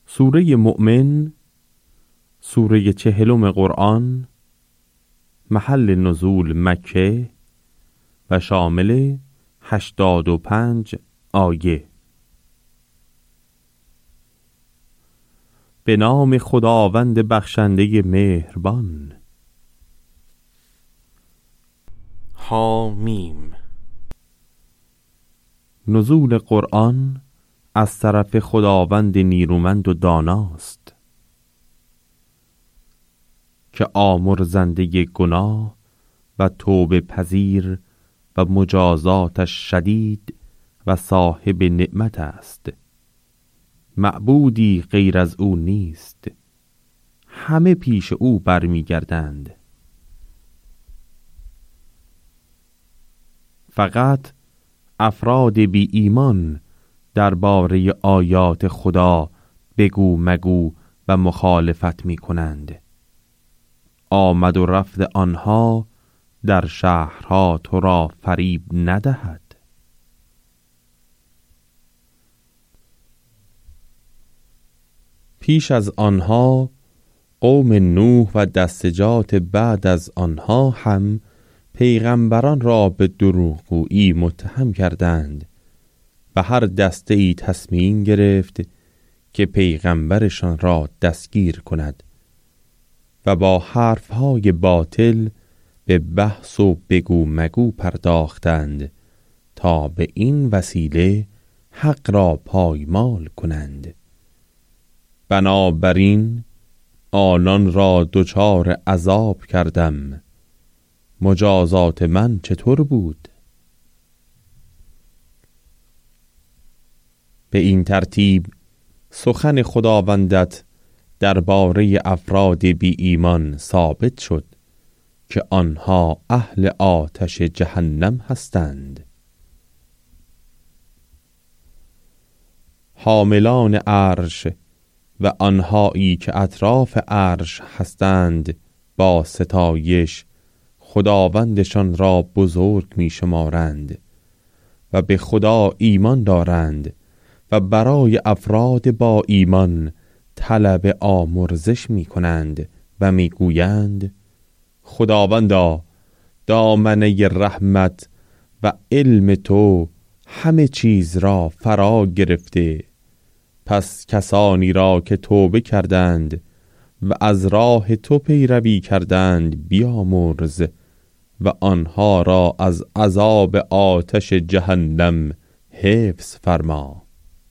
سوره مؤمن، سوره 40 قرآن، محل نزول مکه و شامل 85 آیه. به نام خداوند بخشنده مهربان. حامیم. نزول قرآن از طرف خداوند نیرومند و داناست که آمرزنده گناه و توبه پذیر و مجازاتش شدید و صاحب نعمت است. معبودی غیر از او نیست، همه پیش او برمیگردند. فقط افراد بی ایمان درباره آیات خدا بگو مگو و مخالفت می کنند. آمد و رفت آنها در شهرها تو را فریب ندهد. پیش از آنها قوم نوح و دستجات بعد از آنها هم پیغمبران را به دروغگویی متهم کردند و هر دسته ای تصمیم گرفت که پیغمبرشان را دستگیر کند و با حرفهای باطل به بحث و بگو مگو پرداختند تا به این وسیله حق را پایمال کنند. بنابراین آنان را دچار عذاب کردم. مجازات من چطور بود؟ به این ترتیب سخن خداوندت درباره افراد بی ایمان ثابت شد که آنها اهل آتش جهنم هستند. حاملان عرش و آنهایی که اطراف عرش هستند با ستایش خداوندشان را بزرگ می شمارند و به خدا ایمان دارند و برای افراد با ایمان طلب آمرزش می کنند و می گویند خداوندا دامنه رحمت و علم تو همه چیز را فرا گرفته، پس کسانی را که توبه کردند و از راه تو پیروی کردند بیامرز و آنها را از عذاب آتش جهنم حفظ فرما.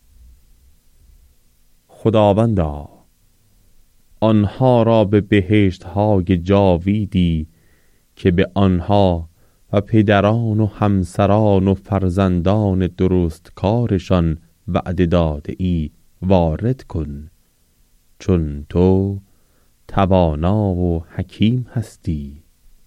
خداوندا آنها را به بهشت‌های جاویدی که به آنها و پدران و همسران و فرزندان درستکارشان وعده داده ای وارد کن، چون تو توانا و حکیم هستی.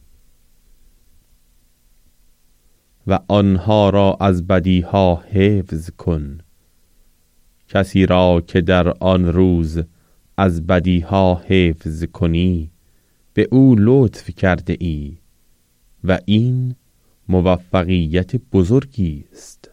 و آنها را از بدیها حفظ کن. کسی را که در آن روز از بدیها حفظ کنی به او لطف کرده ای و این موفقیت بزرگی است.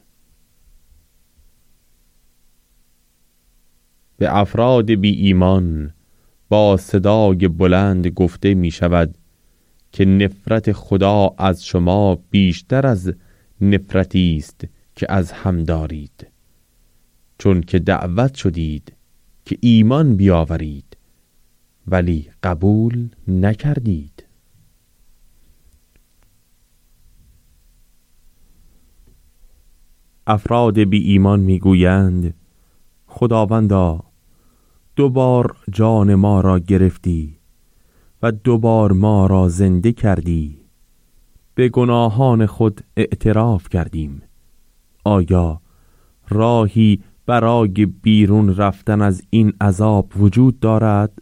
به افراد بی ایمان با صدای بلند گفته می شود که نفرت خدا از شما بیشتر از نفرتی است که از هم دارید، چون که دعوت شدید که ایمان بیاورید ولی قبول نکردید. افراد بی ایمان می گویند خداوندا 2 بار جان ما را گرفتی و 2 بار ما را زنده کردی. به گناهان خود اعتراف کردیم. آیا راهی برای بیرون رفتن از این عذاب وجود دارد؟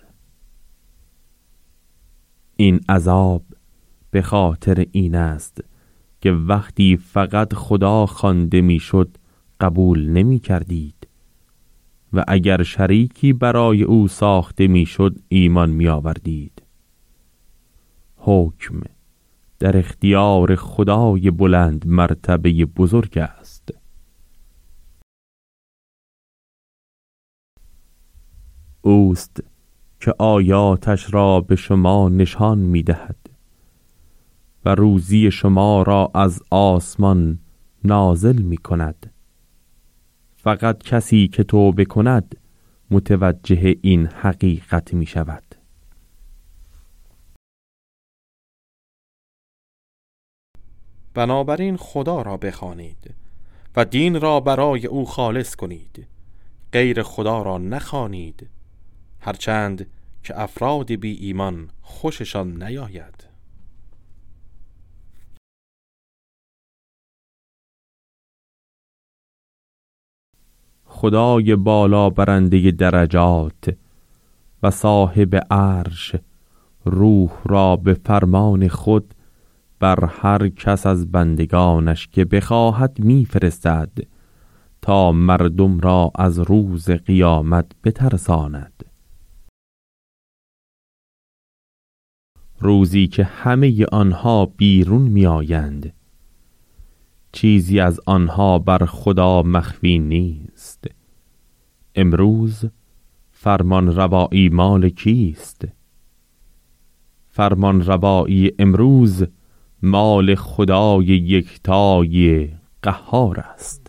این عذاب به خاطر این است که وقتی فقط خدا خوانده میشد قبول نمی کردید و اگر شریکی برای او ساخته میشد ایمان می آوردید. حکم در اختیار خدای بلند مرتبه بزرگ است. اوست که آیاتش را به شما نشان می دهد و روزی شما را از آسمان نازل می کند. فقط کسی که توبه کند متوجه این حقیقت می شود. بنابراین خدا را بخوانید و دین را برای او خالص کنید، غیر خدا را نخوانید، هرچند که افراد بی ایمان خوششان نیاید. خدای بالا برنده درجات و صاحب عرش روح را به فرمان خود بر هر کس از بندگانش که بخواهد میفرستد تا مردم را از روز قیامت بترساند. روزی که همه آنها بیرون می آیند، چیزی از آنها بر خدا مخفی نیست. امروز فرمان روایی مال کیست؟ فرمان روایی امروز مال خدای یکتای قهار است.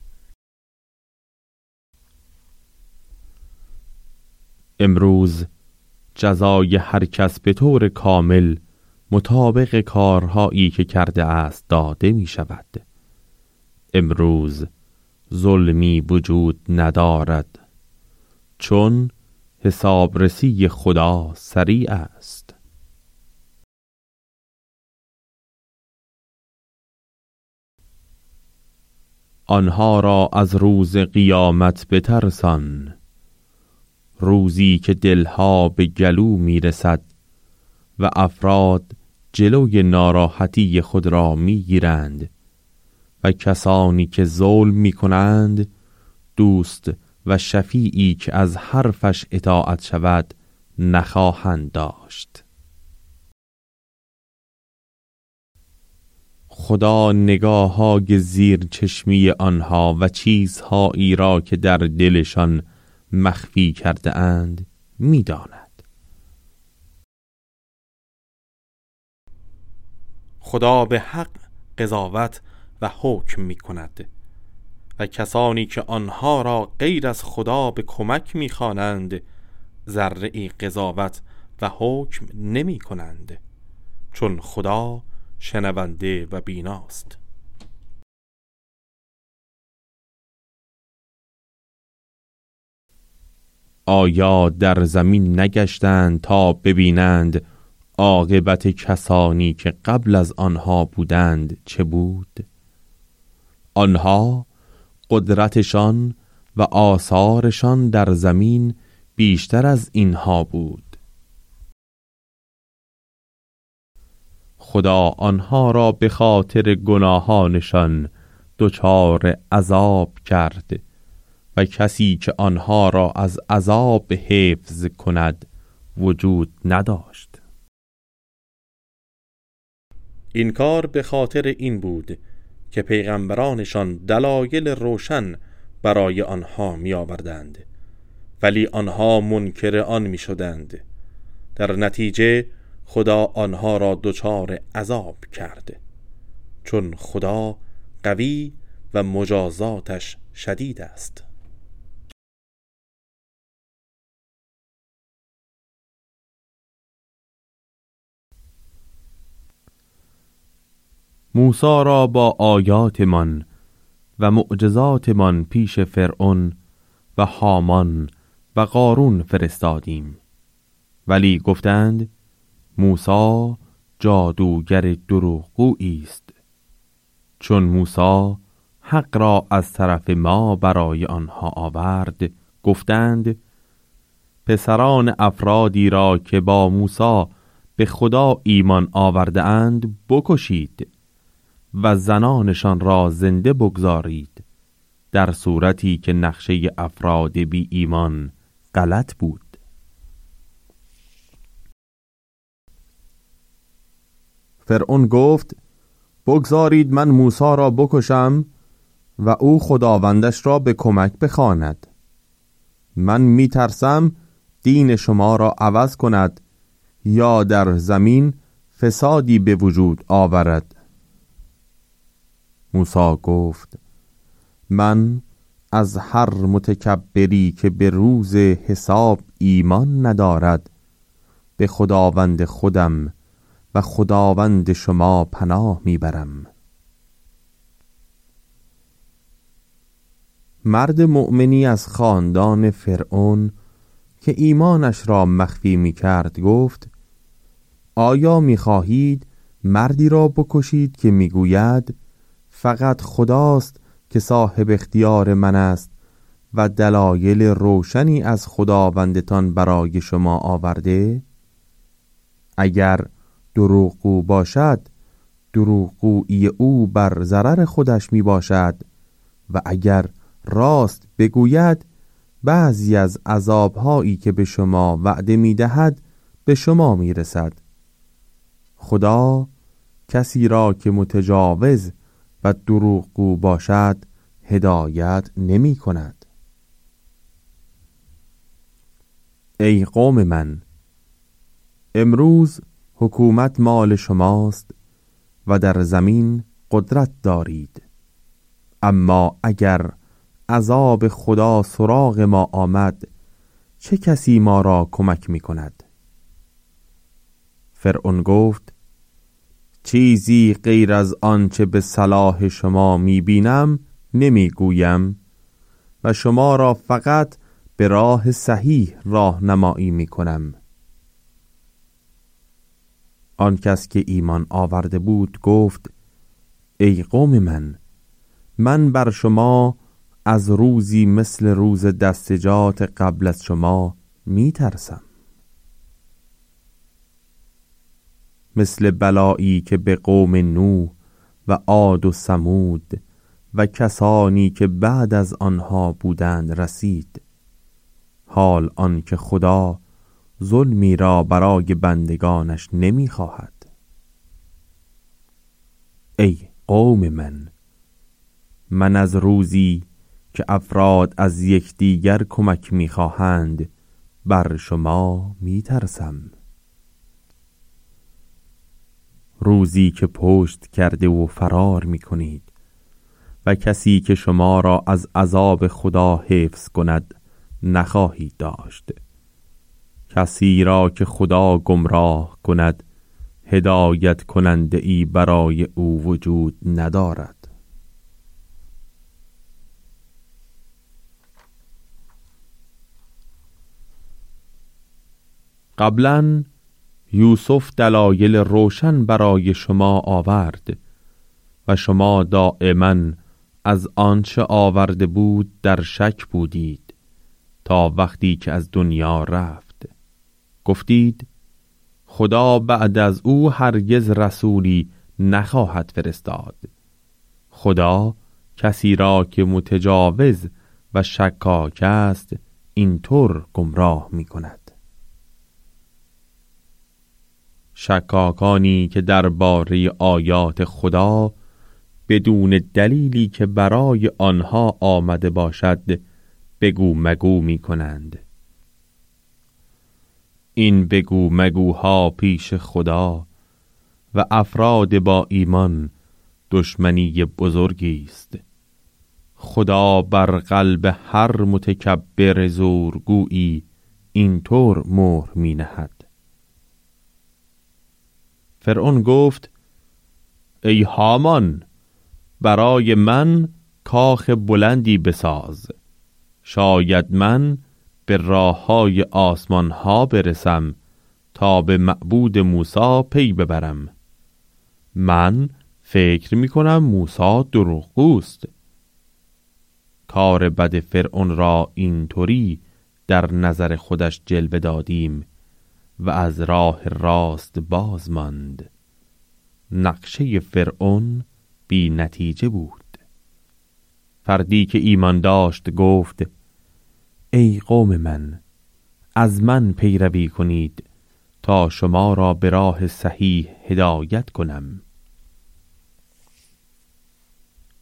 امروز جزای هر کس به طور کامل مطابق کارهایی که کرده است داده می شود. امروز ظلمی وجود ندارد، چون حسابرسی خدا سریع است. آنها را از روز قیامت بترسان، روزی که دلها به گلو میرسد و افراد جلوی ناراحتی خود را میگیرند و کسانی که ظلم میکنند دوست و شفیعی که از حرفش اطاعت شود نخواهند داشت. خدا نگاه‌های زیر چشمی آنها و چیزهایی را که در دلشان مخفی کرده اند می‌داند. خدا به حق قضاوت و حکم می‌کند و کسانی که آنها را غیر از خدا به کمک می‌خوانند ذره‌ای قضاوت و حکم نمی‌کنند، چون خدا شنونده و بیناست. آیا در زمین نگشتند تا ببینند عاقبت کسانی که قبل از آنها بودند چه بود؟ آنها قدرتشان و آثارشان در زمین بیشتر از اینها بود. خدا آنها را به خاطر گناهانشان دچار عذاب کرد و کسی که آنها را از عذاب حفظ کند وجود نداشت. این کار به خاطر این بود که پیغمبرانشان دلایل روشن برای آنها می آوردند، ولی آنها منکر آن می شدند. در نتیجه خدا آنها را دچار عذاب کرد، چون خدا قوی و مجازاتش شدید است. موسی را با آیاتمان و معجزاتمان پیش فرعون و هامان و قارون فرستادیم، ولی گفتند موسی جادوگر دروغگویی است. چون موسی حق را از طرف ما برای آنها آورد، گفتند پسران افرادی را که با موسی به خدا ایمان آورده اند بکشید و زنانشان را زنده بگذارید، در صورتی که نقشه افراد بی ایمان غلط بود. فرعون گفت بگذارید من موسی را بکشم و او خداوندش را به کمک بخواند. من میترسم دین شما را عوض کند یا در زمین فسادی به وجود آورد. موسی گفت من از هر متکبری که به روز حساب ایمان ندارد به خداوند خودم و خداوند شما پناه میبرم. مرد مؤمنی از خاندان فرعون که ایمانش را مخفی میکرد گفت آیا میخواهید مردی را بکشید که میگوید فقط خداست که صاحب اختیار من است و دلایل روشنی از خداوندتان برای شما آورده؟ اگر دروغگو باشد دروغگویی او بر ضرر خودش می باشد و اگر راست بگوید بعضی از عذابهایی که به شما وعده می دهد به شما می رسد. خدا کسی را که متجاوز و دروغگو باشد هدایت نمی کند. ای قوم من، امروز حکومت مال شماست و در زمین قدرت دارید، اما اگر عذاب خدا سراغ ما آمد چه کسی ما را کمک می کند؟ فرعون گفت چیزی غیر از آنچه به صلاح شما می بینم نمی گویم و شما را فقط به راه صحیح راهنمایی می کنم. آن کس که ایمان آورده بود گفت ای قوم من بر شما از روزی مثل روز دستجات قبل از شما می ترسم، مثل بلایی که به قوم نوح و عاد و ثمود و کسانی که بعد از آنها بودند رسید. حال آن که خدا ظلمی را برای بندگانش نمی خواهد. ای قوم من از روزی که افراد از یکدیگر کمک می خواهند بر شما می ترسم، روزی که پشت کرده و فرار می کنید و کسی که شما را از عذاب خدا حفظ کند نخواهید داشت. کسی را که خدا گمراه کند هدایت کننده ای برای او وجود ندارد. قبلا یوسف دلایل روشن برای شما آورد و شما دائما از آنچه آورده بود در شک بودید تا وقتی که از دنیا رفت. گفتید خدا بعد از او هرگز رسولی نخواهد فرستاد. خدا کسی را که متجاوز و شکاک است اینطور گمراه می کند. شکاکانی که درباره آیات خدا بدون دلیلی که برای آنها آمده باشد بگو مگو می کنند. این بگو مگوها پیش خدا و افراد با ایمان دشمنی بزرگی است. خدا بر قلب هر متکبر زورگویی اینطور مهر می نهد. فرعون گفت ای هامان برای من کاخ بلندی بساز، شاید من به راه‌های آسمان‌ها برسم تا به معبود موسی پی ببرم. من فکر می‌کنم موسی دروغگوست. کار بد فرعون را اینطوری در نظر خودش جلوه دادیم و از راه راست باز ماند. نقشه فرعون بی نتیجه بود. فردی که ایمان داشت گفت ای قوم از من پیروی کنید تا شما را به راه صحیح هدایت کنم.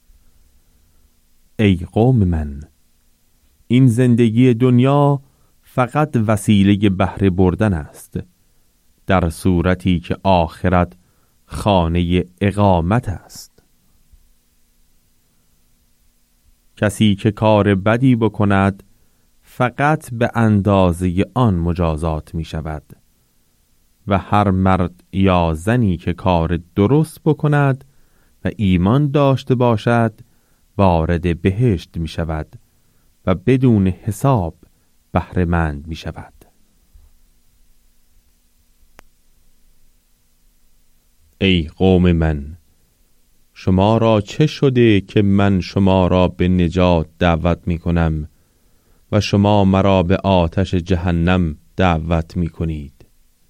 ای قوم این زندگی دنیا فقط وسیله بهره بردن است، در صورتی که آخرت خانه اقامت است. کسی که کار بدی بکند فقط به اندازه آن مجازات می شود و هر مرد یا زنی که کار درست بکند و ایمان داشته باشد وارد بهشت می شود و بدون حساب بهره مند می شود. ای قوم من، شما را چه شده که من شما را به نجات دعوت می کنم و شما مرا به آتش جهنم دعوت می کنید؟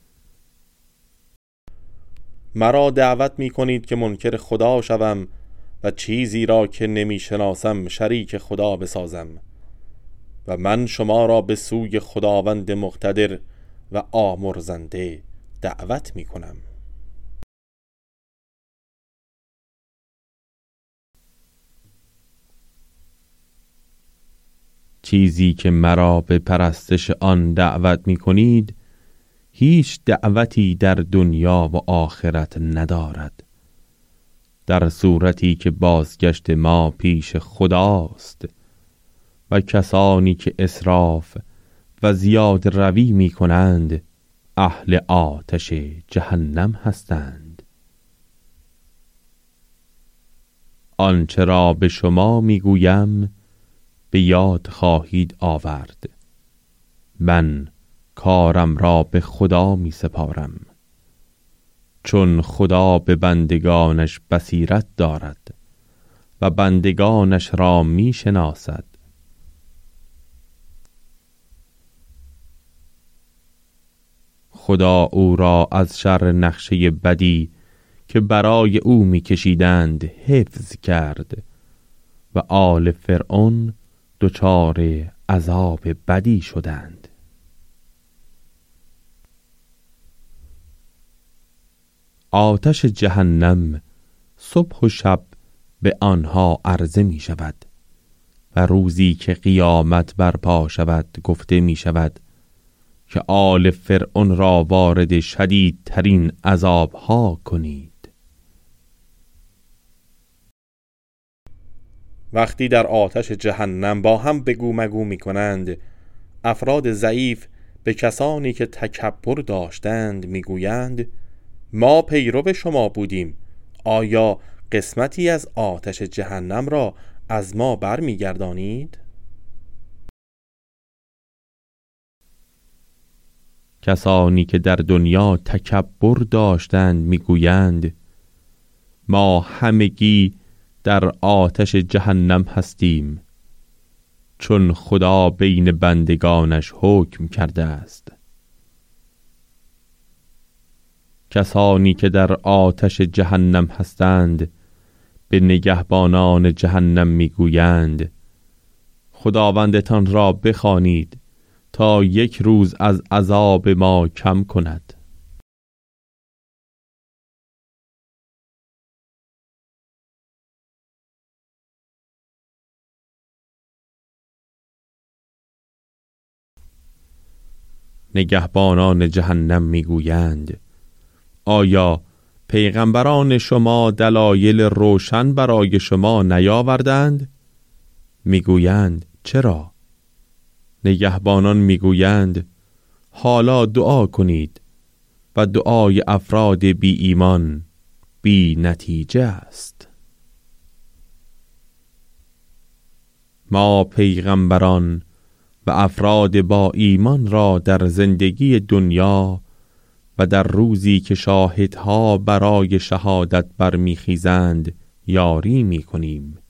مرا دعوت می کنید که منکر خدا شوم و چیزی را که نمی شناسم شریک خدا بسازم و من شما را به سوی خداوند مقتدر و آمرزنده دعوت می کنم. چیزی که مرا به پرستش آن دعوت می کنید هیچ دعوتی در دنیا و آخرت ندارد، در صورتی که بازگشت ما پیش خداست و کسانی که اسراف و زیاد روی می کنند اهل آتش جهنم هستند. آنچه را به شما می گویم به یاد خواهید آورد. من کارم را به خدا می سپارم، چون خدا به بندگانش بصیرت دارد و بندگانش را می شناسد. خدا او را از شر نقشه بدی که برای او می کشیدند حفظ کرد و آل فرعون دچار عذاب بدی شدند. آتش جهنم صبح و شب به آنها عرضه می شود و روزی که قیامت برپا شود گفته می شود که آل فرعون را وارد شدیدترین عذابها کنید. وقتی در آتش جهنم با هم بگو مگو می کنند، افراد ضعیف به کسانی که تکبر داشتند می گویند ما پیرو شما بودیم، آیا قسمتی از آتش جهنم را از ما بر می گردانید؟ کسانی که در دنیا تکبر داشتند می گویند ما همگی در آتش جهنم هستیم، چون خدا بین بندگانش حکم کرده است. کسانی که در آتش جهنم هستند به نگهبانان جهنم میگویند خداوندتان را بخوانید تا یک روز از عذاب ما کم کند. نگهبانان جهنم میگویند آیا پیغمبران شما دلایل روشن برای شما نیاوردند؟ میگویند چرا؟ نگهبانان میگویند حالا دعا کنید و دعای افراد بی ایمان بی نتیجه است. ما پیغمبران و افراد با ایمان را در زندگی دنیا و در روزی که شاهدها برای شهادت برمیخیزند یاری میکنیم،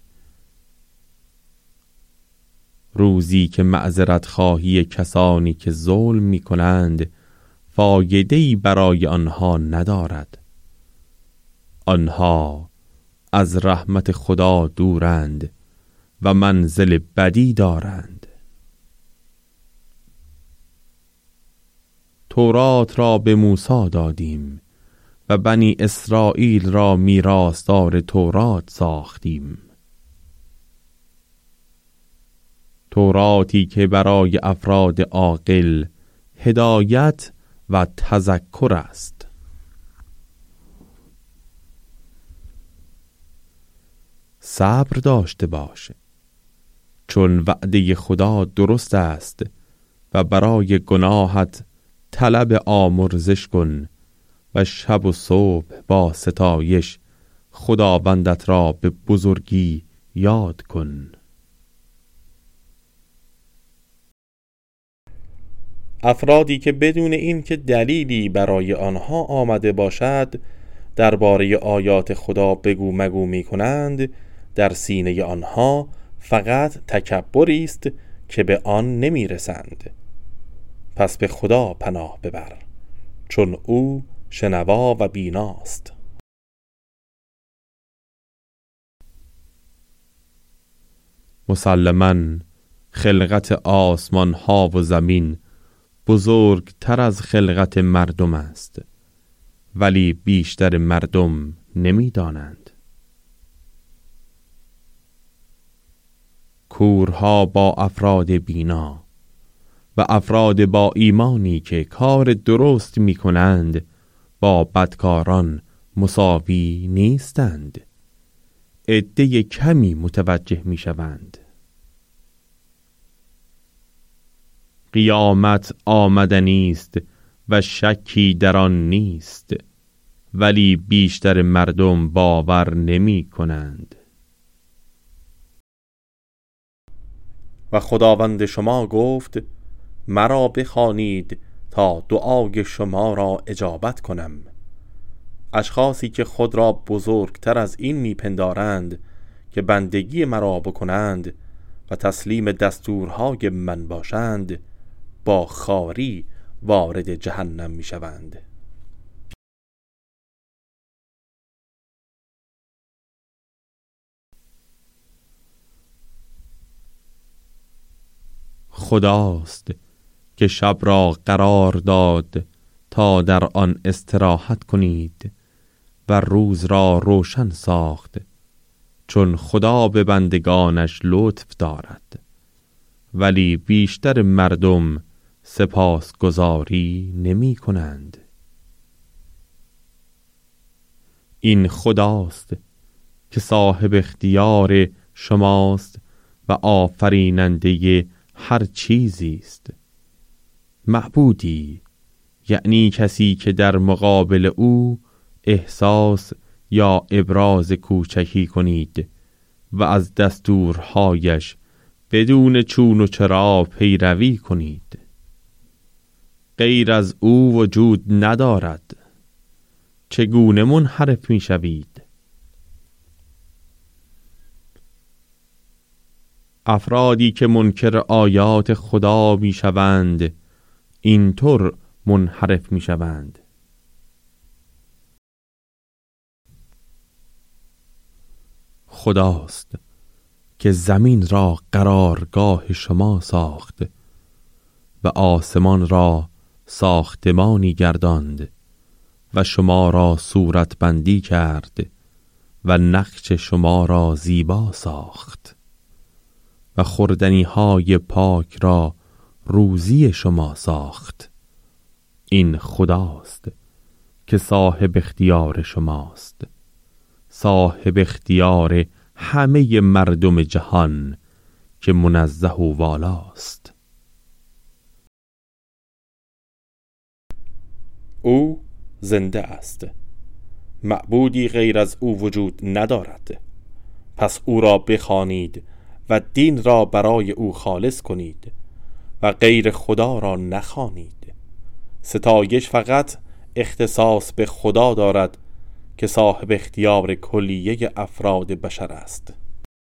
روزی که معذرت خواهی کسانی که ظلم میکنند فایده‌ای برای آنها ندارد. آنها از رحمت خدا دورند و منزل بدی دارند. تورات را به موسی دادیم و بنی اسرائیل را میراثدار تورات ساختیم. توراتی که برای افراد عاقل هدایت و تذکر است. صبر داشته باش، چون وعده خدا درست است و برای گناهت طلب آمرزش کن و شب و صبح با ستایش خداوندت را به بزرگی یاد کن. افرادی که بدون این که دلیلی برای آنها آمده باشد درباره آیات خدا بگو مگو می کنند، در سینه آنها فقط تکبری است که به آن نمی رسند. پس به خدا پناه ببر، چون او شنوا و بیناست. مسلماً خلقت آسمان ها و زمین بزرگتر از خلقت مردم است، ولی بیشتر مردم نمی دانند. کورها با افراد بینا و افراد با ایمانی که کار درست می کنند با بدکاران مساوی نیستند. عده کمی متوجه می شوند. قیامت آمدنی است و شکی در آن نیست، ولی بیشتر مردم باور نمی کنند. و خداوند شما گفت مرا بخوانید تا دعای شما را اجابت کنم. اشخاصی که خود را بزرگتر از این میپندارند که بندگی مرا بکنند و تسلیم دستورهای من باشند، با خواری وارد جهنم میشوند. خداست که شب را قرار داد تا در آن استراحت کنید و روز را روشن ساخت، چون خدا به بندگانش لطف دارد، ولی بیشتر مردم سپاسگزاری نمی کنند. این خداست که صاحب اختیار شماست و آفریننده هر چیزی است. معبودی یعنی کسی که در مقابل او احساس یا ابراز کوچکی کنید و از دستورهایش بدون چون و چرا پیروی کنید. غیر از او وجود ندارد. چگونه منحرف می شوید؟ افرادی که منکر آیات خدا می شوند اینطور منحرف می شوند. خداست که زمین را قرارگاه شما ساخت و آسمان را ساختمانی گرداند و شما را صورتبندی کرد و نقش شما را زیبا ساخت و خوردنی های پاک را روزی شما ساخت. این خداست که صاحب اختیار شماست، صاحب اختیار همه مردم جهان که منزه و والاست. او زنده است، معبودی غیر از او وجود ندارد. پس او را بخوانید و دین را برای او خالص کنید و غیر خدا را نخوانید. ستایش فقط اختصاص به خدا دارد که صاحب اختیار کلیه افراد بشر است.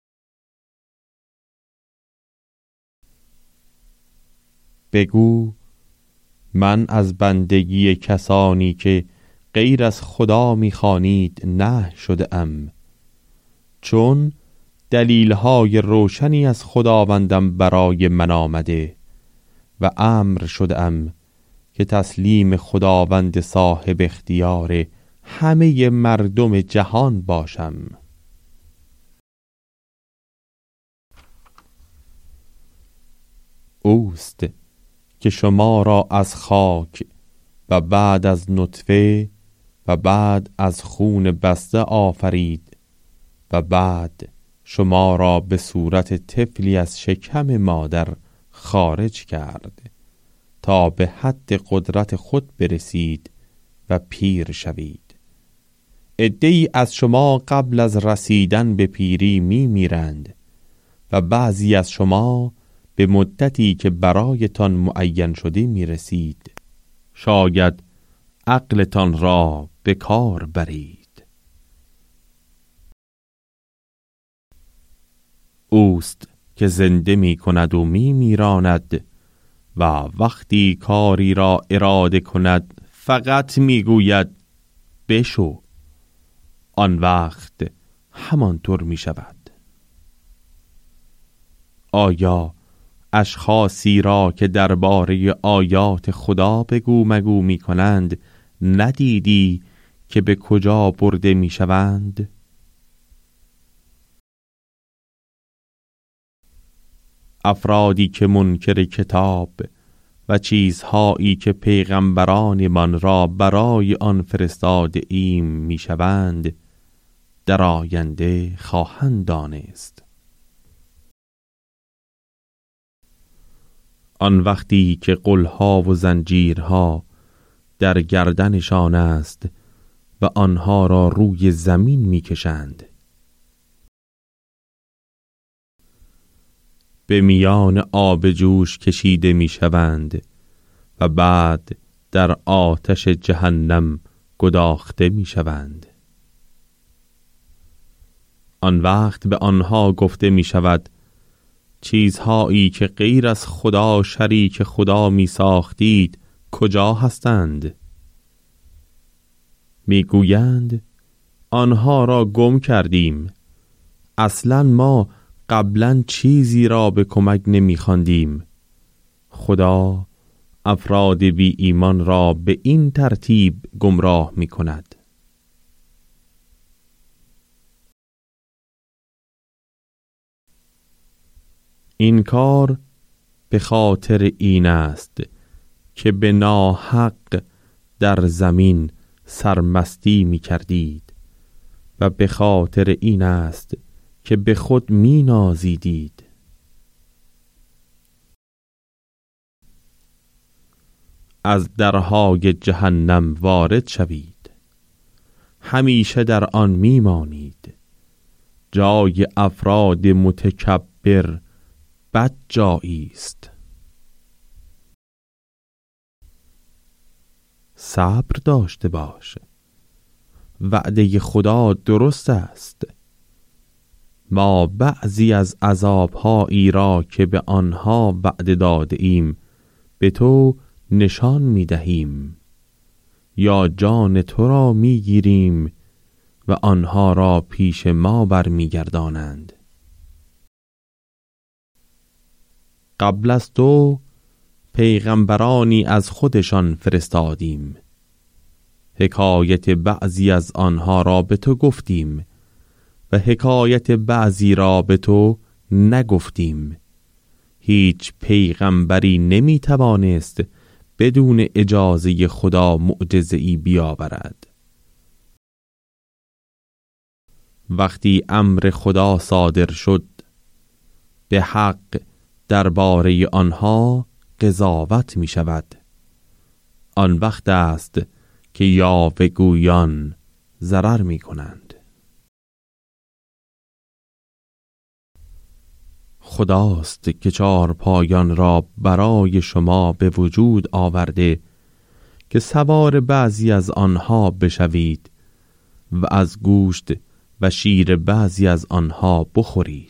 بگو من از بندگی کسانی که غیر از خدا می‌خوانید نهی شده ام، چون دلیل‌های روشنی از خداوندم برای من آمده و امر شده ام که تسلیم خداوند صاحب اختیار همه مردم جهان باشم. اوست که شما را از خاک و بعد از نطفه و بعد از خون بسته آفرید و بعد شما را به صورت طفلی از شکم مادر خارج کرد تا به حد قدرت خود برسید و پیر شوید. عده‌ای از شما قبل از رسیدن به پیری میرند و بعضی از شما به مدتی که برایتان معین شده میرسید. شاید عقلتان را به کار برید. اوست که زنده می کند و می میراند و وقتی کاری را اراده کند فقط می گوید بشو، آن وقت همانطور می شود. آیا اشخاصی را که درباره آیات خدا بگو مگو می کنند ندیدی که به کجا برده می شوند؟ افرادی که منکر کتاب و چیزهایی که پیغمبرانمان را برای آن فرستاده ایم می شوند در آینده خواهند دانست. آن وقتی که غلها و زنجیرها در گردنشان است و آنها را روی زمین می کشند، به میان آب جوش کشیده می شوند و بعد در آتش جهنم گداخته می شوند. آن وقت به آنها گفته می شود چیزهایی که غیر از خدا شریک خدا می ساختید کجا هستند؟ می گویند آنها را گم کردیم. اصلا ما قبلا چیزی را به کمک نمی خواندیم. خدا افراد بی ایمان را به این ترتیب گمراه می کند. این کار به خاطر این است که به ناحق در زمین سرمستی می کردید و به خاطر این است که به خود می نازیدید. از درهای جهنم وارد شوید، همیشه در آن می مانید. جای افراد متکبر بد جایی است. صبر داشته باش، وعده خدا درست است. ما بعضی از عذابهایی را که به آنها وعده داده ایم به تو نشان می دهیم، یا جان تو را می گیریم و آنها را پیش ما برمی گردانند. قبل از تو پیغمبرانی از خودشان فرستادیم، حکایت بعضی از آنها را به تو گفتیم و حکایت بعضی را به تو نگفتیم. هیچ پیغمبری نمی توانست بدون اجازه خدا معجزه‌ای بیاورد. وقتی امر خدا صادر شد به حق درباره آنها قضاوت می شود. آن وقت است که یاوه گویان ضرر می کنند. خداست که چهار پایان را برای شما به وجود آورده که سوار بعضی از آنها بشوید و از گوشت و شیر بعضی از آنها بخورید.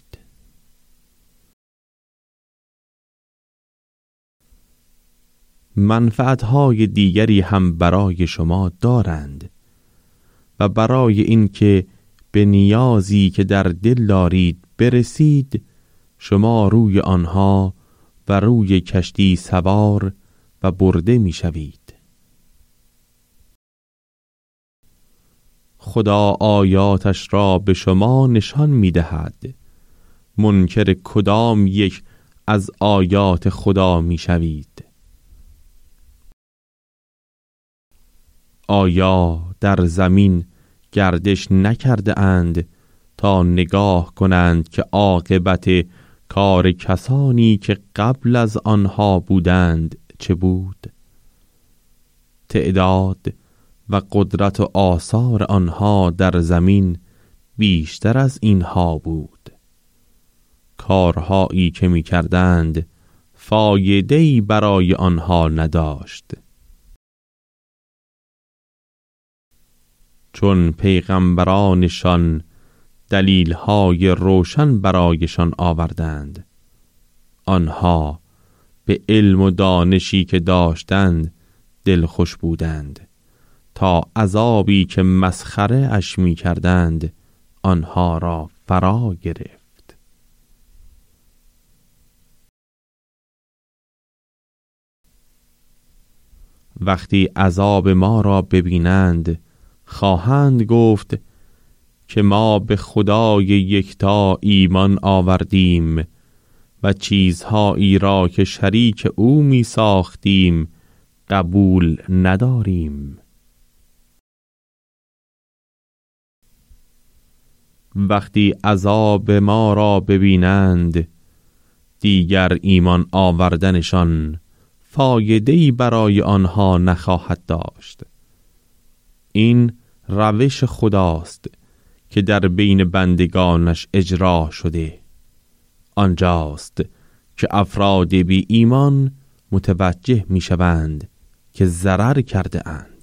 منفعتهای دیگری هم برای شما دارند و برای اینکه به نیازی که در دل دارید برسید شما روی آنها و روی کشتی سوار و برده می شوید. خدا آیاتش را به شما نشان می دهد. منکر کدام یک از آیات خدا می شوید. آیا در زمین گردش نکرده اند تا نگاه کنند که عاقبت کار کسانی که قبل از آنها بودند چه بود؟ تعداد و قدرت و آثار آنها در زمین بیشتر از اینها بود. کارهایی که می کردند فایده‌ای برای آنها نداشت. چون پیغمبرانشان دلیل‌های روشن برایشان آوردند، آنها به علم و دانشی که داشتند دلخوش بودند تا عذابی که مسخره اش می کردند آنها را فرا گرفت. وقتی عذاب ما را ببینند خواهند گفت که ما به خدای یکتا ایمان آوردیم و چیزهایی را که شریک او می ساختیم قبول نداریم. وقتی عذاب ما را ببینند دیگر ایمان آوردنشان فایده‌ای برای آنها نخواهد داشت. این روش خداست که در بین بندگانش اجرا شده. آنجاست که افراد بی ایمان متوجه می شوند که ضرر کرده اند.